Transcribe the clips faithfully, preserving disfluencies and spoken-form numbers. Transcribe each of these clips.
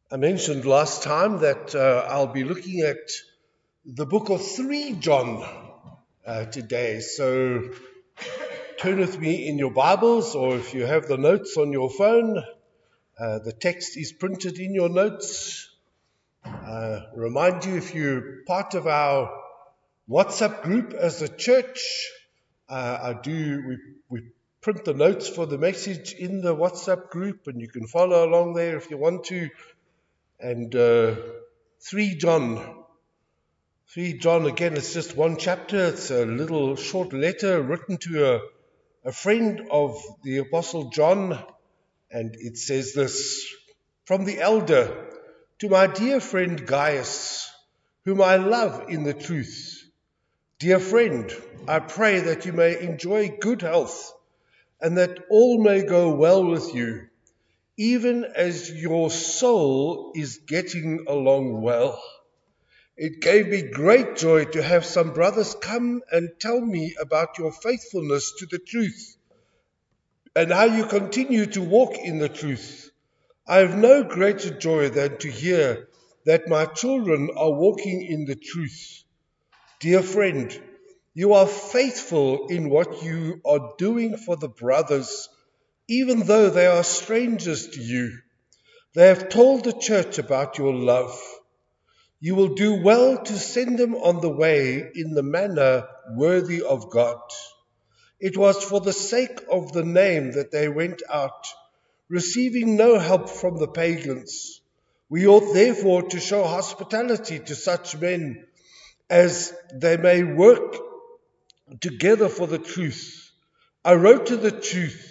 I mentioned last time that uh, I'll be looking at the book of three John uh, today. So turn with me in your Bibles, or if you have the notes on your phone, uh, the text is printed in your notes. Uh, remind you, if you're part of our WhatsApp group as a church, uh, I do we, we print the notes for the message in the WhatsApp group, and you can follow along there if you want to. And uh, three John, three John, again, it's just one chapter. It's a little short letter written to a, a friend of the Apostle John, and it says this: "From the elder to my dear friend Gaius, whom I love in the truth. Dear friend, I pray that you may enjoy good health, and that all may go well with you, even as your soul is getting along well. It gave me great joy to have some brothers come and tell me about your faithfulness to the truth, and how you continue to walk in the truth. I have no greater joy than to hear that my children are walking in the truth. Dear friend, you are faithful in what you are doing for the brothers, even though they are strangers to you. They have told the church about your love. You will do well to send them on the way in the manner worthy of God. It was for the sake of the name that they went out, receiving no help from the pagans. We ought therefore to show hospitality to such men, as they may work together for the truth. I wrote to the truth,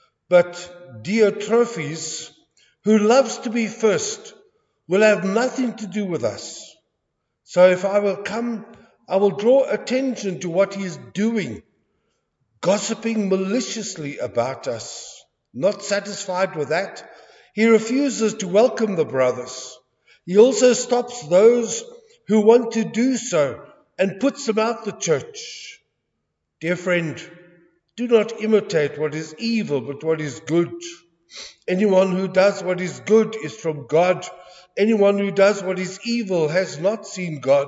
but Diotrephes, who loves to be first, will have nothing to do with us. So if I will come, I will draw attention to what he is doing, gossiping maliciously about us. Not satisfied with that, he refuses to welcome the brothers. He also stops those who want to do so and puts them out the church. Dear friend, do not imitate what is evil, but what is good. Anyone who does what is good is from God. Anyone who does what is evil has not seen God.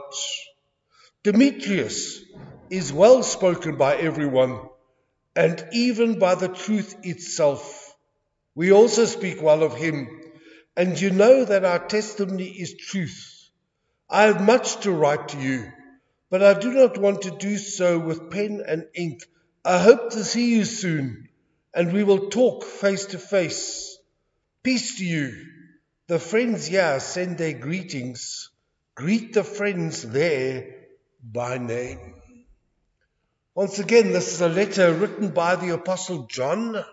Demetrius is well spoken by everyone, and even by the truth itself. We also speak well of him, and you know that our testimony is truth. I have much to write to you, but I do not want to do so with pen and ink. I hope to see you soon, and we will talk face to face. Peace to you. The friends here send their greetings. Greet the friends there by name." Once again, this is a letter written by the Apostle John.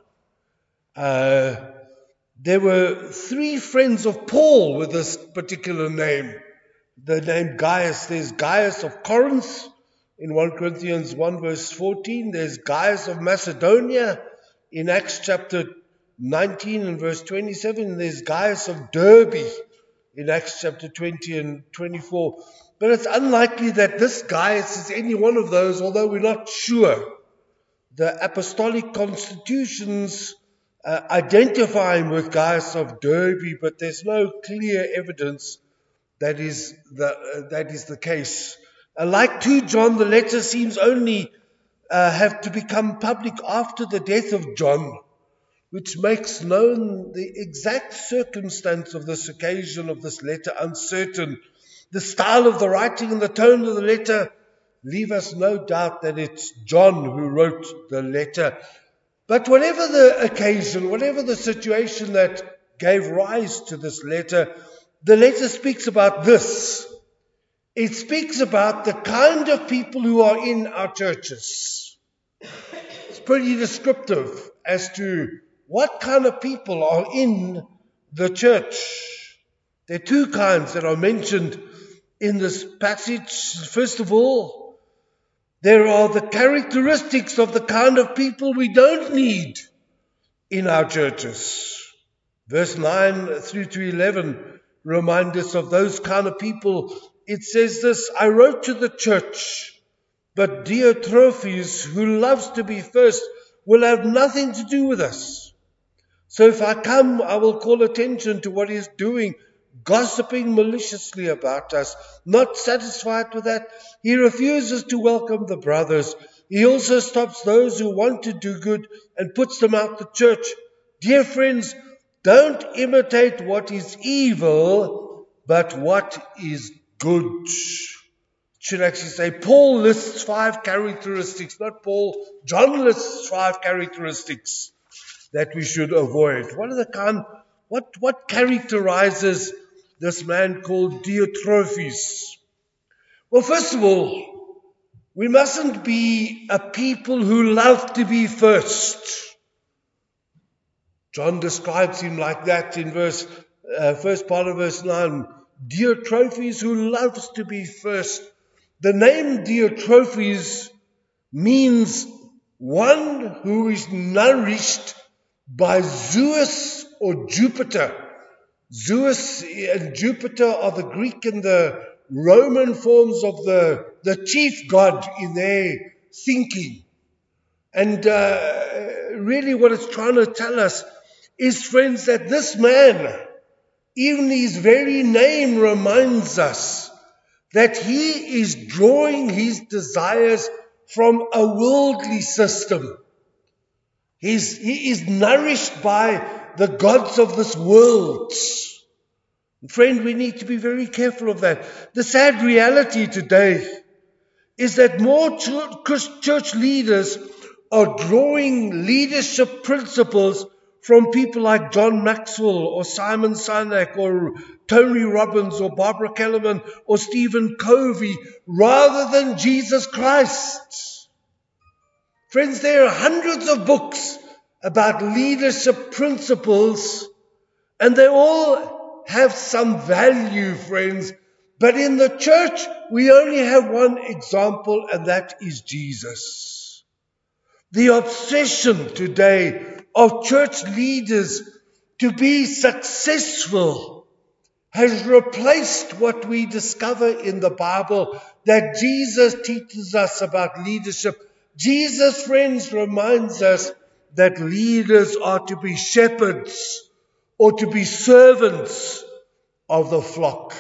Uh, there were three friends of Paul with this particular name. The name Gaius. There's Gaius of Corinth in First Corinthians one verse fourteen. There's Gaius of Macedonia in Acts chapter nineteen and verse twenty-seven. There's Gaius of Derbe in Acts chapter twenty and twenty-four. But it's unlikely that this Gaius is any one of those, although we're not sure. The apostolic constitutions uh, identify him with Gaius of Derbe, but there's no clear evidence that is the, uh, that is the case. Uh, like Second John, the letter seems only uh, have to become public after the death of John, which makes known the exact circumstance of this occasion of this letter uncertain. The style of the writing and the tone of the letter leave us no doubt that it's John who wrote the letter. But whatever the occasion, whatever the situation that gave rise to this letter, the letter speaks about this. It speaks about the kind of people who are in our churches. It's pretty descriptive as to what kind of people are in the church. There are two kinds that are mentioned in this passage. First of all, there are the characteristics of the kind of people we don't need in our churches. Verse nine through to eleven remind us of those kind of people. It says this: "I wrote to the church, but Diotrephes, who loves to be first, will have nothing to do with us. So if I come, I will call attention to what he is doing, gossiping maliciously about us. Not satisfied with that, he refuses to welcome the brothers. He also stops those who want to do good and puts them out the church. Dear friends, don't imitate what is evil, but what is good. Should actually say Paul lists five characteristics, not Paul. John lists five characteristics that we should avoid. What are the kind? What what characterizes this man called Diotrephes? Well, first of all, we mustn't be a people who love to be first. John describes him like that in verse uh, first part of verse nine. Diotrephes, who loves to be first. The name Diotrephes means one who is nourished by Zeus or Jupiter. Zeus and Jupiter are the Greek and the Roman forms of the, the chief god in their thinking. And uh, really what it's trying to tell us is, friends, that this man, even his very name reminds us that he is drawing his desires from a worldly system. He's, he is nourished by the gods of this world. Friend, we need to be very careful of that. The sad reality today is that more church leaders are drawing leadership principles from people like John Maxwell or Simon Sinek or Tony Robbins or Barbara Kellerman or Stephen Covey rather than Jesus Christ. Friends, there are hundreds of books about leadership principles, and they all have some value, friends. But in the church, we only have one example, and that is Jesus. The obsession today of church leaders to be successful has replaced what we discover in the Bible that Jesus teaches us about leadership. Jesus, friends, reminds us that leaders are to be shepherds or to be servants of the flock.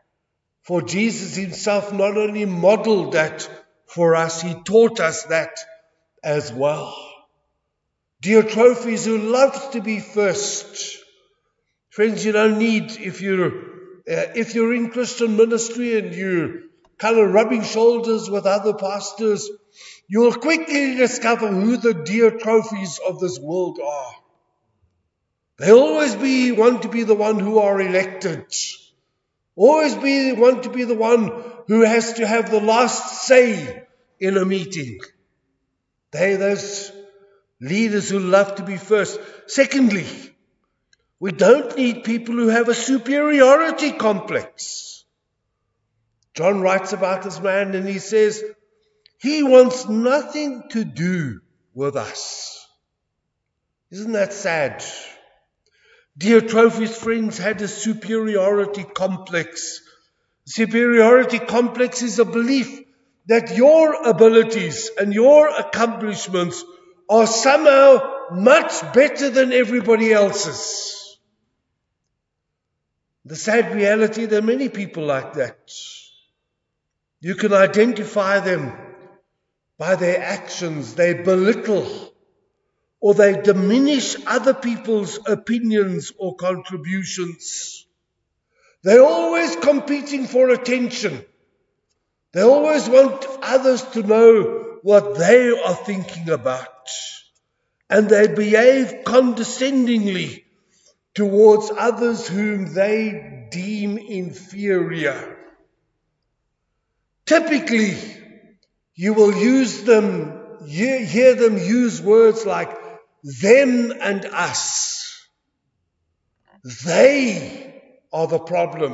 For Jesus himself not only modeled that for us, he taught us that as well. Diotrephes, who loves to be first. Friends, you don't need, if you're, uh, if you're in Christian ministry and you're kind of rubbing shoulders with other pastors, you'll quickly discover who the Diotrephes of this world are. They always be want to be the one who are elected. Always be want to be the one who has to have the last say in a meeting. They those leaders who love to be first. Secondly, we don't need people who have a superiority complex. John writes about this man and he says, he wants nothing to do with us. Isn't that sad? Diotrephes' friends had a superiority complex. Superiority complex is a belief that your abilities and your accomplishments are somehow much better than everybody else's. The sad reality, there are many people like that. You can identify them by their actions. They belittle or they diminish other people's opinions or contributions. They're always competing for attention. They always want others to know what they are thinking about. And they behave condescendingly towards others whom they deem inferior. Typically, you will use them, hear them use words like them and us. They are the problem.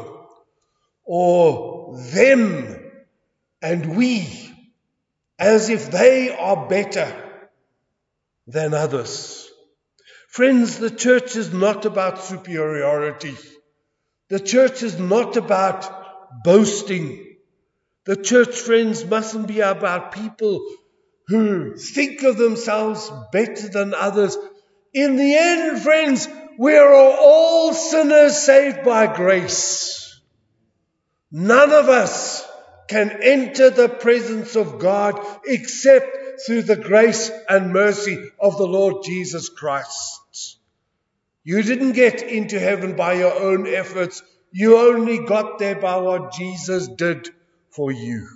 Or them and we, as if they are better than others. Friends, the church is not about superiority. The church is not about boasting. The church, friends, mustn't be about people who think of themselves better than others. In the end, friends, we are all sinners saved by grace. None of us can enter the presence of God except through the grace and mercy of the Lord Jesus Christ. You didn't get into heaven by your own efforts. You only got there by what Jesus did for you.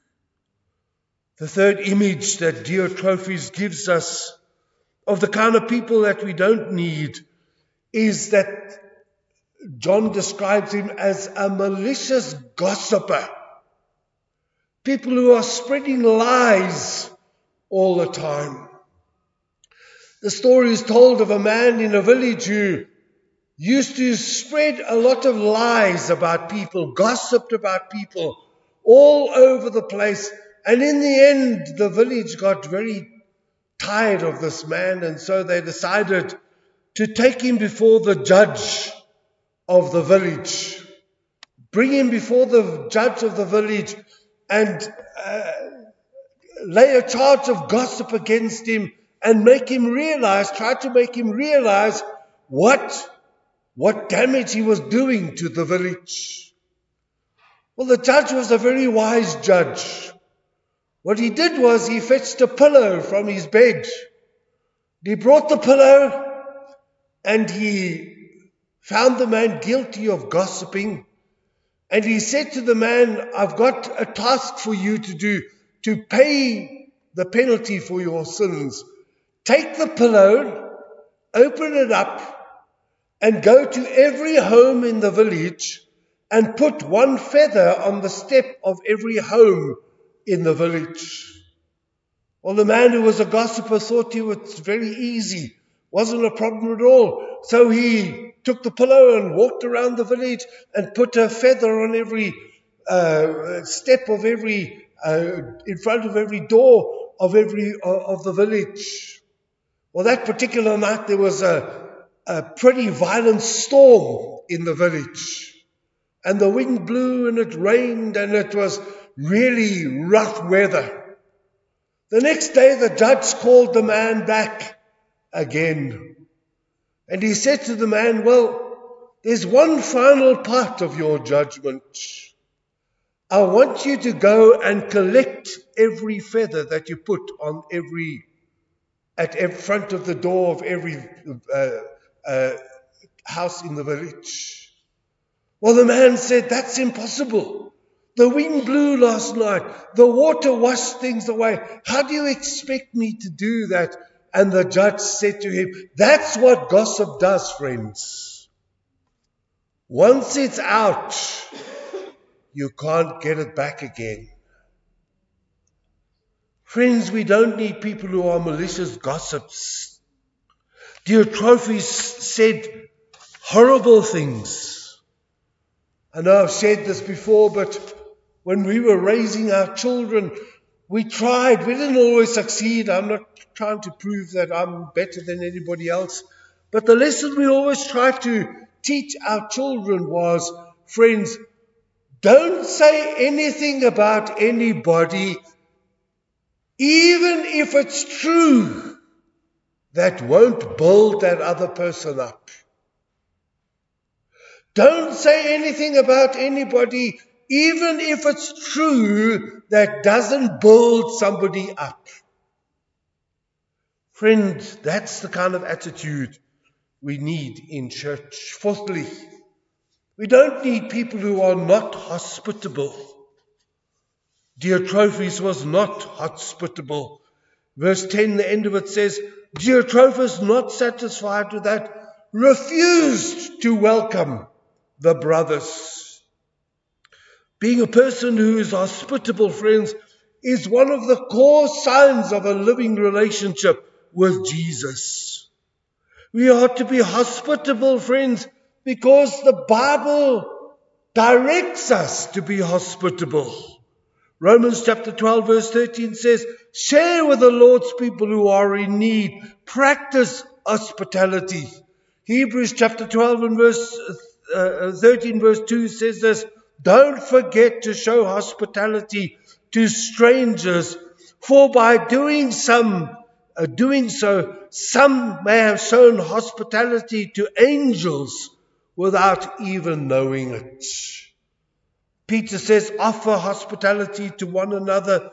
The third image that Diotrephes gives us of the kind of people that we don't need is that John describes him as a malicious gossiper. People who are spreading lies all the time. The story is told of a man in a village who used to spread a lot of lies about people, gossiped about people all over the place. And in the end, the village got very tired of this man, and so they decided to take him before the judge of the village. Bring him before the judge of the village and uh, lay a charge of gossip against him and make him realize, try to make him realize what, what damage he was doing to the village. Well, the judge was a very wise judge. What he did was he fetched a pillow from his bed. He brought the pillow and he found the man guilty of gossiping. And he said to the man, I've got a task for you to do to pay the penalty for your sins. Take the pillow, open it up, and go to every home in the village and put one feather on the step of every home in the village. Well, the man who was a gossiper thought it was very easy, wasn't a problem at all. So he took the pillow and walked around the village and put a feather on every uh, step of every, uh, in front of every door of every uh, of the village. Well, that particular night there was a, a pretty violent storm in the village. And the wind blew and it rained and it was really rough weather. The next day the judge called the man back again. And he said to the man, well, there's one final part of your judgment. I want you to go and collect every feather that you put on every, at every front of the door of every uh, uh, house in the village. Well, the man said, that's impossible. The wind blew last night. The water washed things away. How do you expect me to do that? And the judge said to him, that's what gossip does, friends. Once it's out, you can't get it back again. Friends, we don't need people who are malicious gossips. Diotrephes said horrible things. I know I've said this before, but when we were raising our children, we tried. We didn't always succeed. I'm not trying to prove that I'm better than anybody else. But the lesson we always tried to teach our children was, friends, don't say anything about anybody, even if it's true, that won't build that other person up. Don't say anything about anybody, even if it's true, that doesn't build somebody up. Friend, that's the kind of attitude we need in church. Fourthly, we don't need people who are not hospitable. Diotrephes was not hospitable. Verse ten, the end of it says, Diotrephes, not satisfied with that, refused to welcome the brothers. Being a person who is hospitable, friends, is one of the core signs of a living relationship with Jesus. We are to be hospitable, friends, because the Bible directs us to be hospitable. Romans chapter twelve verse thirteen says, share with the Lord's people who are in need. Practice hospitality. Hebrews chapter twelve and verse uh, thirteen verse two says this, don't forget to show hospitality to strangers, for by doing some, uh, doing so, some may have shown hospitality to angels without even knowing it. Peter says, offer hospitality to one another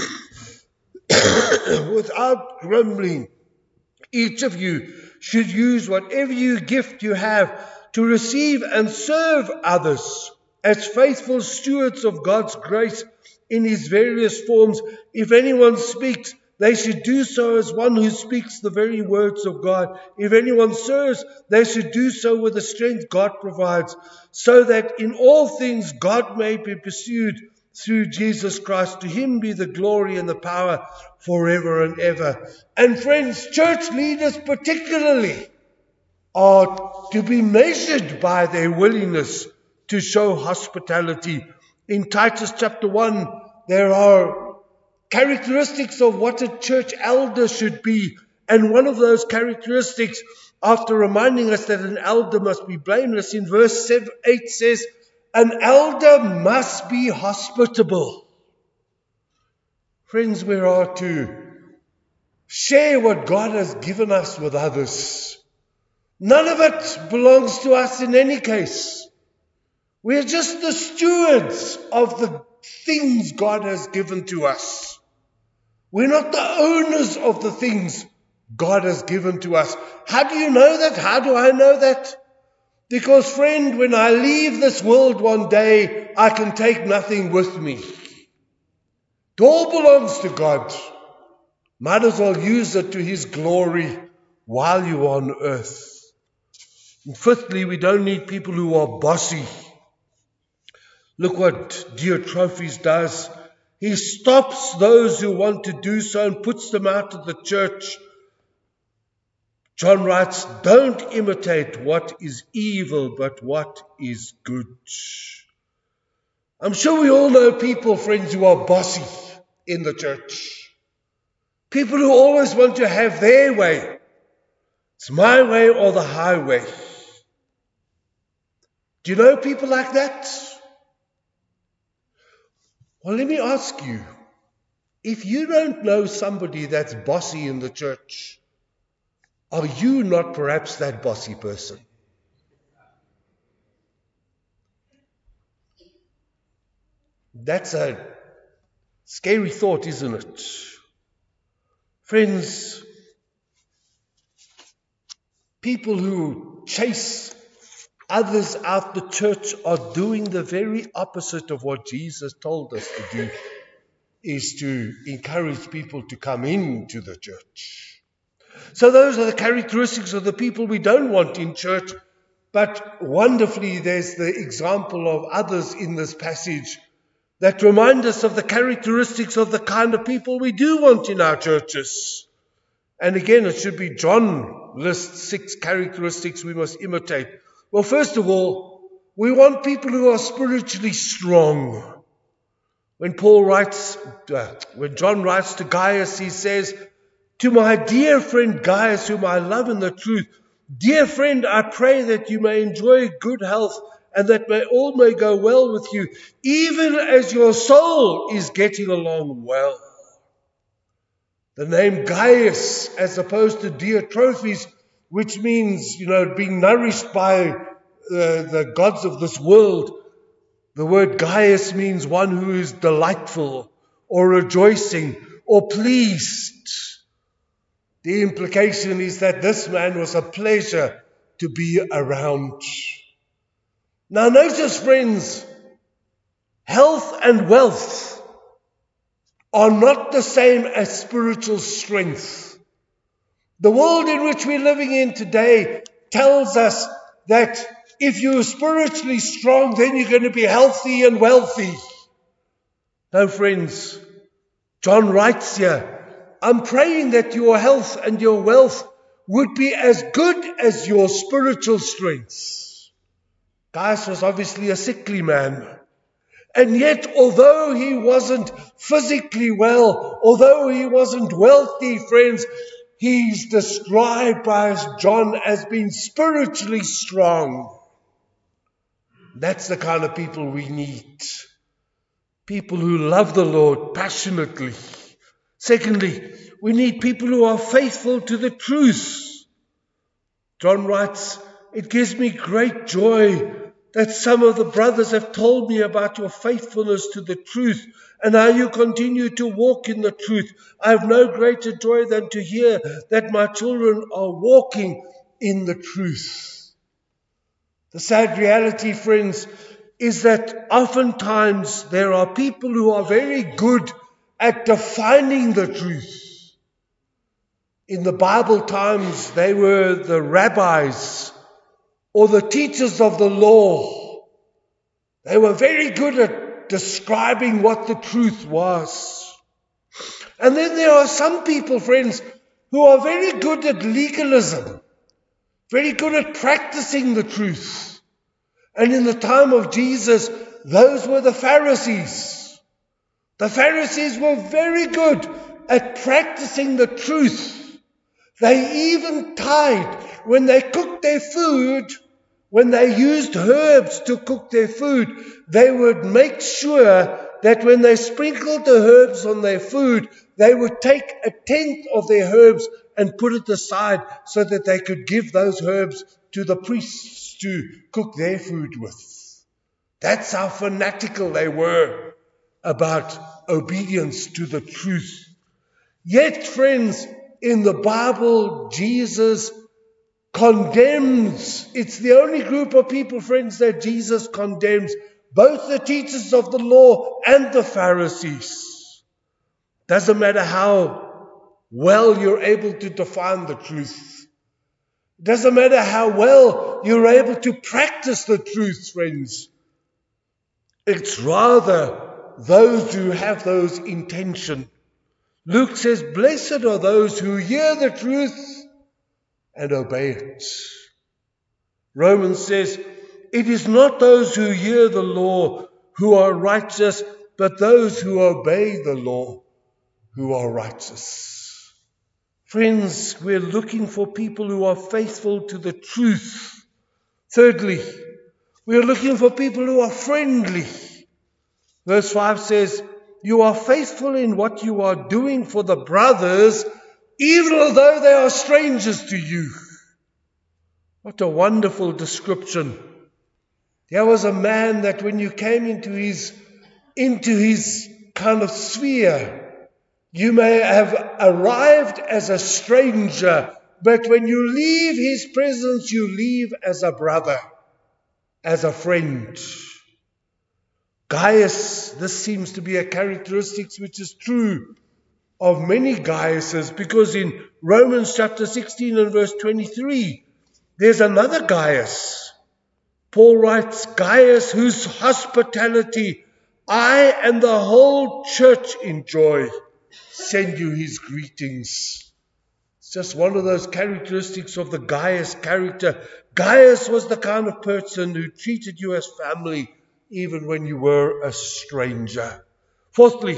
without grumbling. Each of you should use whatever you gift you have to receive and serve others as faithful stewards of God's grace in his various forms. If anyone speaks, they should do so as one who speaks the very words of God. If anyone serves, they should do so with the strength God provides, so that in all things God may be pursued through Jesus Christ. To him be the glory and the power forever and ever. And friends, church leaders particularly are to be measured by their willingness to show hospitality. In Titus chapter one, there are characteristics of what a church elder should be. And one of those characteristics, after reminding us that an elder must be blameless, in verse eight says, an elder must be hospitable. Friends, we are to share what God has given us with others. None of it belongs to us in any case. We're just the stewards of the things God has given to us. We're not the owners of the things God has given to us. How do you know that? How do I know that? Because, friend, when I leave this world one day, I can take nothing with me. It all belongs to God. Might as well use it to his glory while you're on earth. And fifthly, we don't need people who are bossy. Look what Diotrephes does. He stops those who want to do so and puts them out of the church. John writes, don't imitate what is evil, but what is good. I'm sure we all know people, friends, who are bossy in the church. People who always want to have their way. It's my way or the highway. Do you know people like that? Well, let me ask you, if you don't know somebody that's bossy in the church, are you not perhaps that bossy person? That's a scary thought, isn't it? Friends, people who chase others out the church are doing the very opposite of what Jesus told us to do, is to encourage people to come into the church. So those are the characteristics of the people we don't want in church. But wonderfully, there's the example of others in this passage that remind us of the characteristics of the kind of people we do want in our churches. And again, it should be John lists six characteristics we must imitate. Well, first of all, we want people who are spiritually strong. When Paul writes, uh, when John writes to Gaius, he says, to my dear friend Gaius, whom I love in the truth, dear friend, I pray that you may enjoy good health and that may all may go well with you, even as your soul is getting along well. The name Gaius, as opposed to Diotrephes, which means, you know, being nourished by uh, the gods of this world. The word Gaius means one who is delightful or rejoicing or pleased. The implication is that this man was a pleasure to be around. Now notice, friends, health and wealth are not the same as spiritual strength. The world in which we're living in today tells us that if you're spiritually strong, then you're going to be healthy and wealthy. No, friends, John writes here, I'm praying that your health and your wealth would be as good as your spiritual strength. Gaius was obviously a sickly man. And yet, although he wasn't physically well, although he wasn't wealthy, friends, he's described by John as being spiritually strong. That's the kind of people we need. People who love the Lord passionately. Secondly, we need people who are faithful to the truth. John writes, it gives me great joy that some of the brothers have told me about your faithfulness to the truth and how you continue to walk in the truth. I have no greater joy than to hear that my children are walking in the truth. The sad reality, friends, is that oftentimes there are people who are very good at defining the truth. In the Bible times, they were the rabbis or the teachers of the law. They were very good at describing what the truth was. And then there are some people, friends, who are very good at legalism, very good at practicing the truth. And in the time of Jesus, those were the Pharisees. The Pharisees were very good at practicing the truth. They even tied, when they cooked their food, when they used herbs to cook their food, they would make sure that when they sprinkled the herbs on their food, they would take a tenth of their herbs and put it aside so that they could give those herbs to the priests to cook their food with. That's how fanatical they were about obedience to the truth. Yet, friends, in the Bible, Jesus condemns. It's the only group of people, friends, that Jesus condemns. Both the teachers of the law and the Pharisees. Doesn't matter how well you're able to define the truth. Doesn't matter how well you're able to practice the truth, friends. It's rather those who have those intentions. Luke says, blessed are those who hear the truth and obey it. Romans says, it is not those who hear the law who are righteous, but those who obey the law who are righteous. Friends, we're looking for people who are faithful to the truth. Thirdly, we're looking for people who are friendly. Verse five says, you are faithful in what you are doing for the brothers, even although they are strangers to you. What a wonderful description. There was a man that when you came into his, into his kind of sphere, you may have arrived as a stranger, but when you leave his presence, you leave as a brother, as a friend. Gaius, this seems to be a characteristic which is true of many Gaiuses, because in Romans chapter sixteen and verse twenty-three, there's another Gaius. Paul writes, Gaius, whose hospitality I and the whole church enjoy, send you his greetings. It's just one of those characteristics of the Gaius character. Gaius was the kind of person who treated you as family, even when you were a stranger. Fourthly,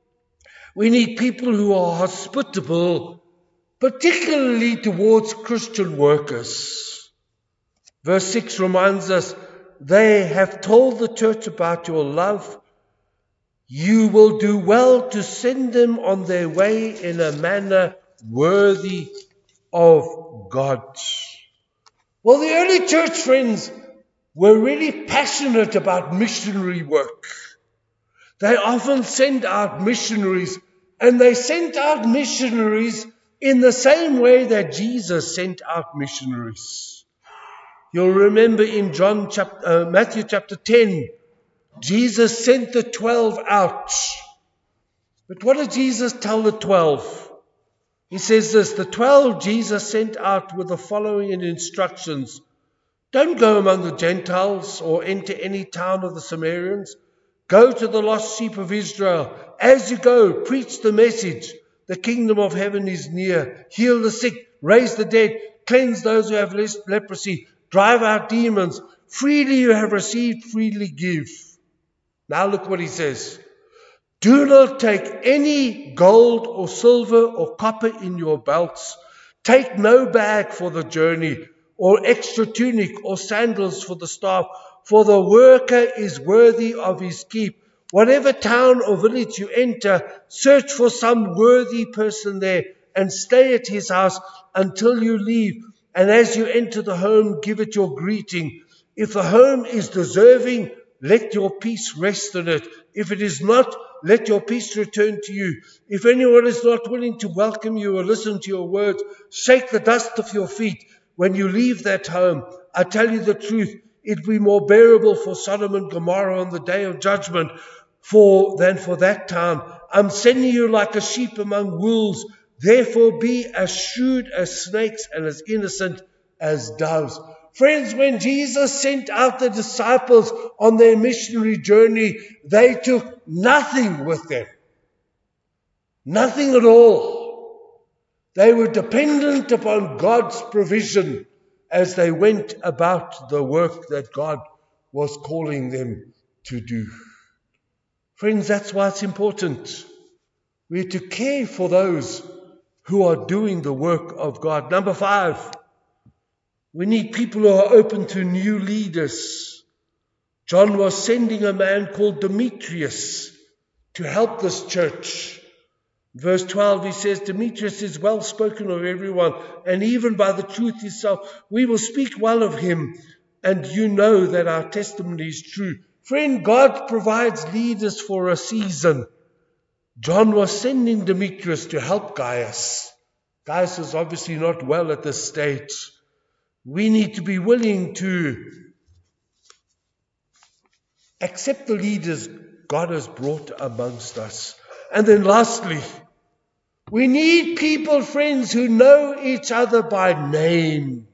we need people who are hospitable, particularly towards Christian workers. Verse six reminds us, they have told the church about your love. You will do well to send them on their way in a manner worthy of God. Well, the early church, friends, were really passionate about missionary work. They often sent out missionaries, and they sent out missionaries in the same way that Jesus sent out missionaries. You'll remember in John chapter, uh, Matthew chapter ten, Jesus sent the twelve out. But what did Jesus tell the twelve? He says this, the twelve Jesus sent out with the following instructions. Don't go among the Gentiles or enter any town of the Samaritans. Go to the lost sheep of Israel. As you go, preach the message. The kingdom of heaven is near. Heal the sick, raise the dead, cleanse those who have leprosy, drive out demons. Freely you have received, freely give. Now look what he says. Do not take any gold or silver or copper in your belts. Take no bag for the journey, or extra tunic or sandals for the staff, for the worker is worthy of his keep. Whatever town or village you enter, search for some worthy person there and stay at his house until you leave. And as you enter the home, give it your greeting. If the home is deserving, let your peace rest in it. If it is not, let your peace return to you. If anyone is not willing to welcome you or listen to your words, shake the dust off your feet when you leave that home. I tell you the truth, it will be more bearable for Sodom and Gomorrah on the day of judgment for than for that town. I'm sending you like a sheep among wolves. Therefore be as shrewd as snakes and as innocent as doves. Friends, when Jesus sent out the disciples on their missionary journey, they took nothing with them. Nothing at all. They were dependent upon God's provision as they went about the work that God was calling them to do. Friends, that's why it's important. We're to care for those who are doing the work of God. Number five, we need people who are open to new leaders. John was sending a man called Demetrius to help this church. Verse twelve, he says, Demetrius is well spoken of everyone, and even by the truth itself. We will speak well of him, and you know that our testimony is true. Friend, God provides leaders for a season. John was sending Demetrius to help Gaius. Gaius is obviously not well at this stage. We need to be willing to accept the leaders God has brought amongst us. And then lastly, we need people, friends, who know each other by name.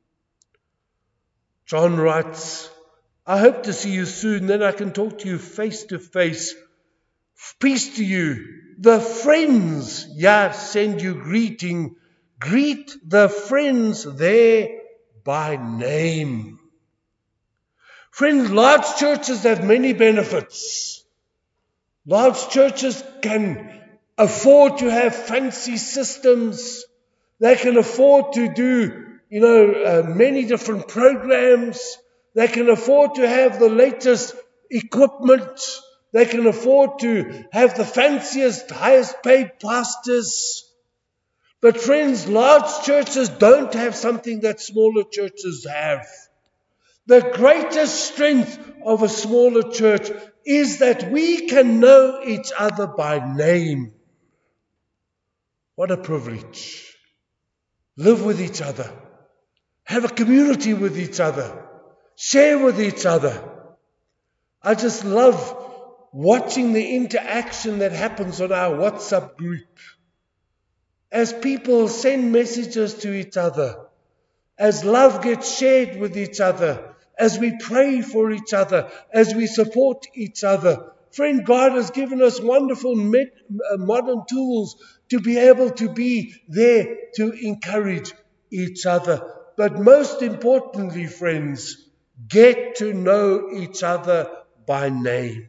John writes, I hope to see you soon, then I can talk to you face to face. Peace to you. The friends, yeah, send you greeting. Greet the friends there by name. Friends, large churches have many benefits. Large churches can afford to have fancy systems. They can afford to do, you know, uh, many different programs. They can afford to have the latest equipment. They can afford to have the fanciest, highest paid pastors. But friends, large churches don't have something that smaller churches have. The greatest strength of a smaller church is that we can know each other by name. What a privilege. Live with each other. Have a community with each other. Share with each other. I just love watching the interaction that happens on our WhatsApp group. As people send messages to each other, as love gets shared with each other, as we pray for each other, as we support each other. Friend, God has given us wonderful med- modern tools to be able to be there to encourage each other. But most importantly, friends, get to know each other by name.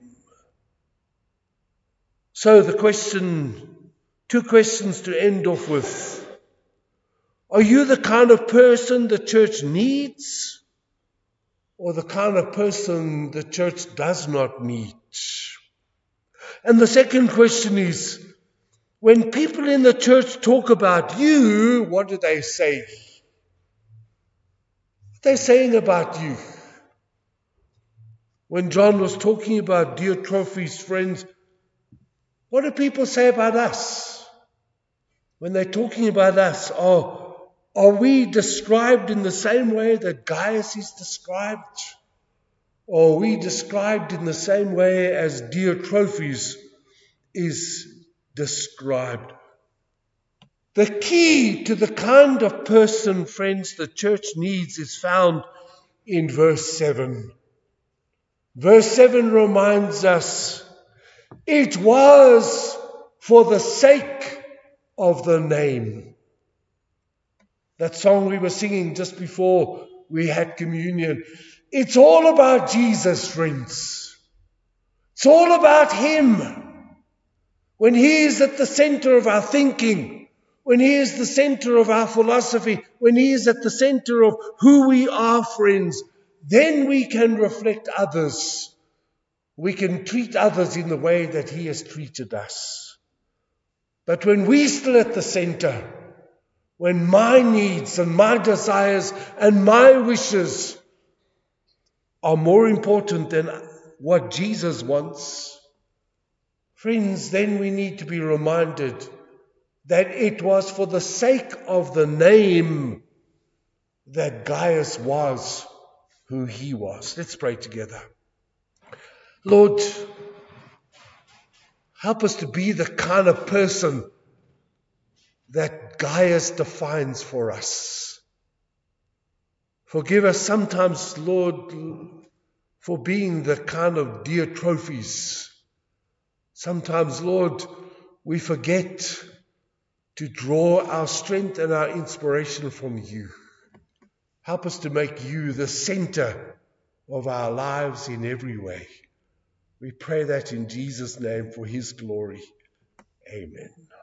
So the question, two questions to end off with. Are you the kind of person the church needs, or the kind of person the church does not need? And the second question is, when people in the church talk about you, what do they say? What are they saying about you? When John was talking about Diotrephes' friends, what do people say about us? When they're talking about us, are, are we described in the same way that Gaius is described? Or are we described in the same way as Diotrephes is described? The key to the kind of person, friends, the church needs is found in verse seven. Verse seven reminds us, it was for the sake of the name. That song we were singing just before we had communion. It's all about Jesus, friends. It's all about Him. When He is at the center of our thinking, when He is the center of our philosophy, when He is at the center of who we are, friends, then we can reflect others. We can treat others in the way that He has treated us. But when we're still at the center, when my needs and my desires and my wishes are more important than what Jesus wants, friends, then we need to be reminded that it was for the sake of the name that Gaius was who he was. Let's pray together. Lord, help us to be the kind of person that Gaius defines for us. Forgive us sometimes, Lord, for being the kind of dear trophies. Sometimes, Lord, we forget to draw our strength and our inspiration from you. Help us to make you the center of our lives in every way. We pray that in Jesus' name for his glory. Amen.